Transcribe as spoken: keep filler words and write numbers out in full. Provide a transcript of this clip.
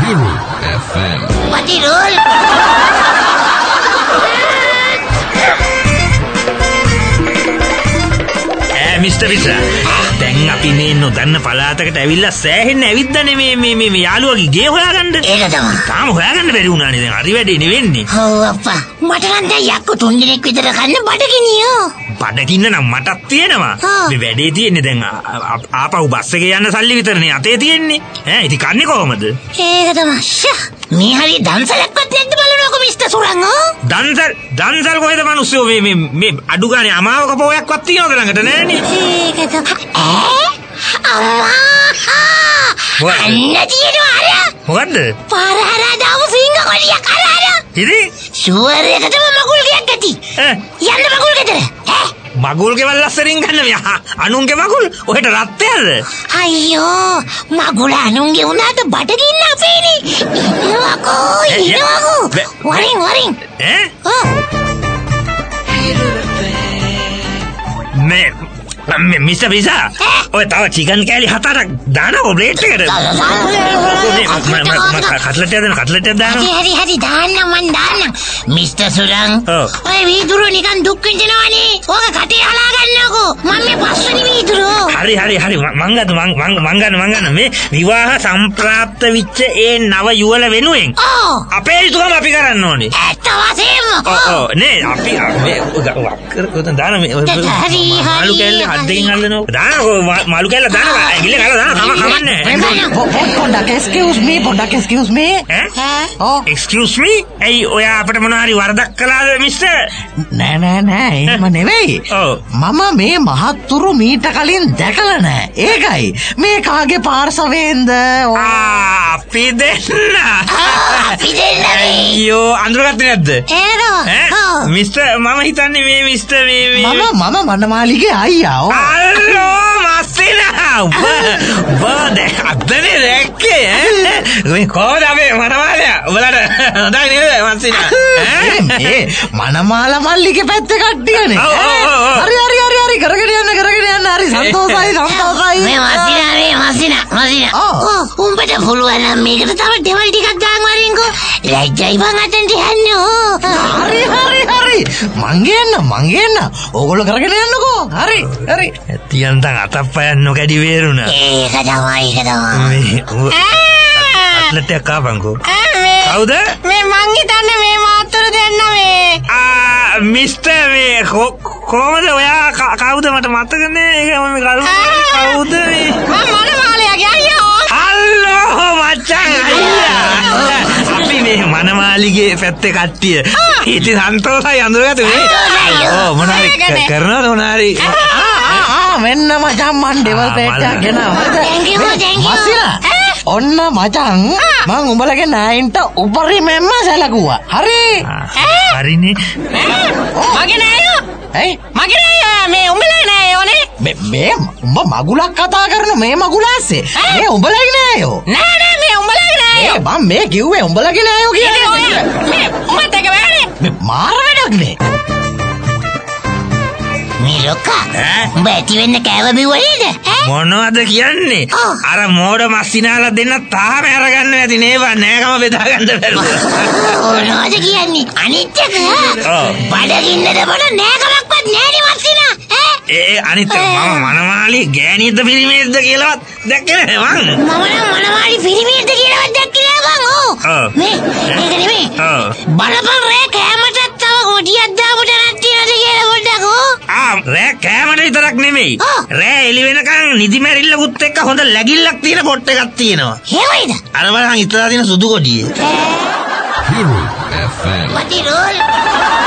Hero F M. Patirul. Eh, Mister Visa. දැන් අපි මේ නොදන්න පළාතකට ඇවිල්ලා සෑහෙන්න ඇවිද්දානේ මේ මේ මේ යාළුවගේ ගේ හොයාගන්න. ඒක තමයි. තාම හොයාගන්න බැරි වුණානේ දැන්. හරි වැඩේ නෙවෙන්නේ. ඔව් අප්පා. මට නම් දැන් යක්කු තුන් දිනක් විතර කන්න බඩගිනියෝ. බඩගින්න නම් මටත් තියෙනවා. මේ වැඩේ තියෙන්නේ දැන් ආපහු බස් එකේ යන්න සල්ලි විතරනේ අතේ තියෙන්නේ. ඈ ඉතින් කන්නේ කොහමද? ඒක තමයි. මේ හරිය දන්සලක්වත් නැද්ද බලනකො මිස්ටර් සුරංග. දන්සල් දන්සල් කොහෙද මිනිස්සු මේ මේ මේ අඩු ගානේ අමාවක පොයක්වත් තියනවද ළඟට නෑනේ. ඒක තමයි. ඈ අම්මා. අන්න තියෙනවා අර. මොකද්ද? පාර හරහා දාපු සිංහ කොඩියක් අර අර. ඉතින් ෂුවර් එකටම මගුල් ගියක් ඇති. ඈ යන්න මගුල් ගෙදර. ඈ මගුල් ගෙවල් ලස්සරින් ගන්න මේ අනුන්ගේ මගුල් ඔහෙට රත්තයද? අයියෝ මගුල අනුන්ගේ උනාට බඩගින්න අපේනේ. ඉන්නවකෝ ඉන්නවකෝ. වරින් වරින්. ඈ මේ මේ මිස්ටර් විසා ඔය තව චිකන් කෑලි හතරක් දානකො ප්ලේට් එකට. කට්ලට් එකක් දෙන්න කට්ලට් එකක් දානවා. හරි හරි දාන්න මන් දාන්න. මිස්ටර් සුරං. ඔය වීදුරු නිකන් දුක් විඳිනවනේ. ඕක කටේ හලා ගන්නකෝ. මම මේ පස්වෙනි වීදුරු. හරි හරි හරි මං ගන්න මං මං ගන්න මං ගන්න මේ විවාහ සම්ප්‍රාප්ත විච්ච ඒ නව යුවල වෙනුවෙන්. ඔව්. අපේ යුතුකම අපි කරන්න ඕනේ. ඇත්ත වශයෙන්ම. ඔව් ඔව් නේ අපි මේ ඔතන දාන මේ මාළු කෑල්ල අද්දකින් අල්ලනවා. දානකෝ මාළු කෑල්ල දානවා. ඇගිල්ල ගාලා දානවා. කමන්නේ. පොඩ්ඩක් excuse me පොඩ්ඩක් excuse me. ඈ ඔව් excuse me. ඇයි ඔයා අපිට මොනවා හරි වරදක් කළාද මිස්ටර්? නෑ නෑ නෑ එහෙම නෙවෙයි. ඔව් මම මේ මහත්තුරු මීට කලින් දැකලා නෑ. ඒකයි මේ කාගේ පාර්ශවයෙන්ද? අපි දෙන්න. අපි දෙන්න. අයියෝ අඳුරගත්තේ නැද්ද? ඒරෝ. මිස්ටර් මම හිතන්නේ මේ මිස්ටර් මේ මම මම මනමාලිගේ අයියා. අල්ලෝ මස්සිනා බඩ අද්දනේ දැක්කේ ඈ මේ කොහොමද අපේ මනමාලයා උඹලට හොඳයි නේද මස්සිනා ඈ මනමාලා මල්ලිගේ පැත්තේ කට්ටියනේ හරි හරි හරි හරි කරගෙන යන්න කරගෙන යන්න හරි සන්තෝෂයි සන්තෝෂයි මේ මස්සිනා මේ මස්සිනා මස්සිනා ඔව් උඹට පුළුවන් නම් මේකට තව ඩෙවල් ටිකක් දාන් වරින්කෝ ලැජ්ජයි බං අතෙන්ට යන්නේ හරි හරි හරි මං ගේන්න මං ගේන්න ඕගොල්ලෝ කරගෙන යන්නකෝ හරි හරි තියන්තන් අතප්පයන් නොකැඩි වේරුණා. ඒක තමයි ඒක තමයි. අත්ලට් එකක් ආපන්කෝ. කවුද? මේ මං හිතන්නේ මේ මාතර දෙන්න මේ. ආ මිස්ටර් මේ කොහොමද ඔයා කවුද මට මතක නෑ. ඒක මම කවුද මේ? මම මනමාලයාගේ අයියෝ. හල්ලෝ මචං අයියා. අපි මේ මනමාලිගේ පැත්තේ කට්ටිය. ඉතින් සන්තෝෂයි අඳුරගත්තේ මේ. ඔව් මොනාරි කරනවද මොනාරි? මෙන්න මචං මන් ඩෙවල් ප්ලේට් ගෙනාවා. thank you thank you. මස්සිනා ඔන්න මචං මං උඹලගේ නයින්ට උපරිමෙන්ම සැලකුවා. හරි? හරිනේ. මගේ නෑයෝ. ඇයි? මගේ නෑයෝ මේ උඹලගේ නෑයෝනේ. මේ මේ උඹ මගුලක් කතා කරන මේ මගුලාස්සේ. මේ උඹලගේ නෑයෝ. නෑ නෑ මේ උඹලගේ නෑයෝ. ඒ මම මේ කිව්වේ උඹලගේ නෑයෝ කියන්නේ. මේ උඹට එක වැඩේ. මේ මාර වැඩක් නේ. මිලෝකා උඹ ඇති වෙන්න කෑව බිව්වද? මොනවද කියන්නේ? අර මෝඩ මස්සිනාලා දෙන්න තාම අරගන්න ඇති නේවා නෑකම බෙදා ගන්න බැරුව. මොනවද කියන්නේ? අනිත් එක බඩගින්නද මොන නෑකමක්වත් නෑනේ මස්සිනා. ඒ අනිත් එක මම මනමාලි ගෑණියද පිරිමියෙක්ද කියලාවත් දැක්කේ නෑ මං. මම නම් මනමාලි පිරිමියෙක්ද කියලාවත් දැක්කේ නෑ මං. ඔව්. මේ ඒක නෙමෙයි. ඔව්. බලපන් රෑ කෑමටත් තව කොඩියක් දාපු තැනක් තියෙනවද කියලා පොඩ්ඩකෝ. ආ රෑ කෑමට විතරක් නෙමෙයි. රෑ එළි වෙනකන් නිදි මැරිල්ලකුත් එක්ක හොඳ läගිල්ලක් තියෙන පොට් එකක් තියෙනවා. හේවයිද? අර බලන් ඉතලා තියෙන සුදු කොඩියේ. Hero F M. Patirul.